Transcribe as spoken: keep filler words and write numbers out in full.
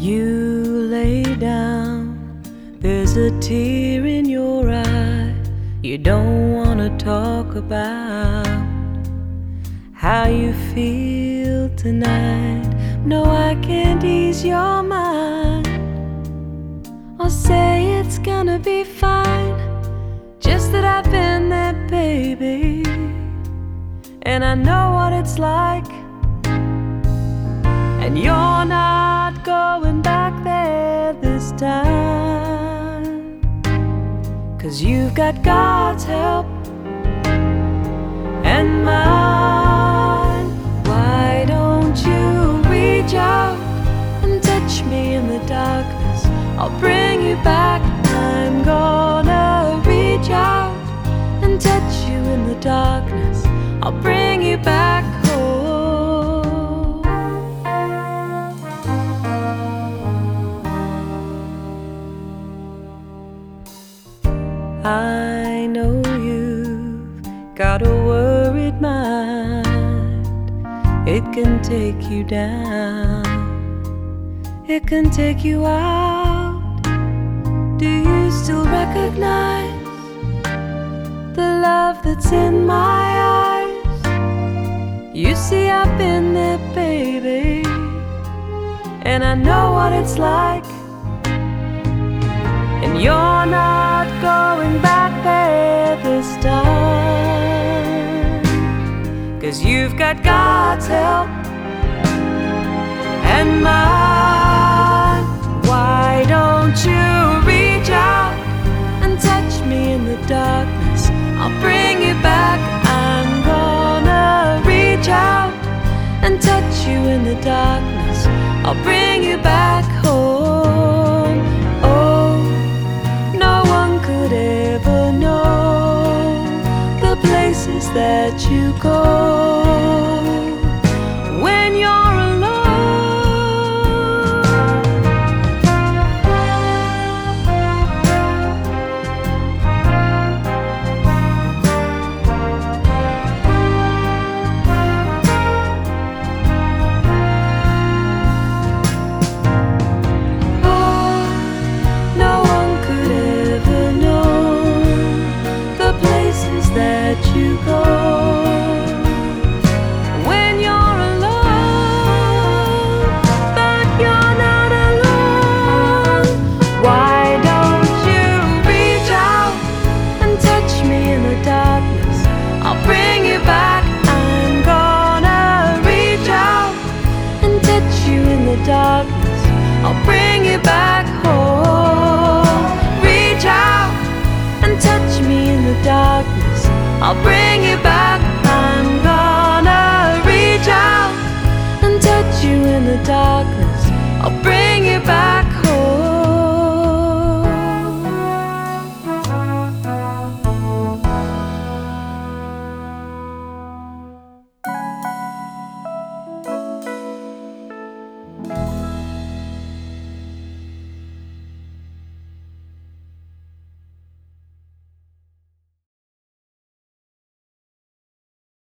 You lay down, there's a tear in your eye. You don't want to talk about how you feel tonight. No, I can't ease your mind or say it's gonna be fine. Just that I've been there, baby, and I know what it's like. And you're not going back there this time, 'cause you've got God's help and mine. Why don't you reach out and touch me in the darkness? I'll bring you back. I'm gonna reach out and touch you in the darkness. I'll bring you back home. I know you've got a worried mind. It can take you down, it can take you out. Do you still recognize the love that's in my eyes? You see, I've been there, baby, and I know what it's like. And you're not going back there this time, 'cause you've got God's help and mine. Why don't you reach out and touch me in the darkness? I'll bring you back. I'm gonna reach out and touch you in the darkness. I'll bring you back home. Oh, no one could ever know the places that you go when you're alone. That you go when you're alone, but you're not alone. Why don't you reach out and touch me in the darkness? I'll bring you back. I'm gonna reach out and touch you in the darkness. I'll bring you back home. Reach out and touch me in the darkness. I'll bring you back.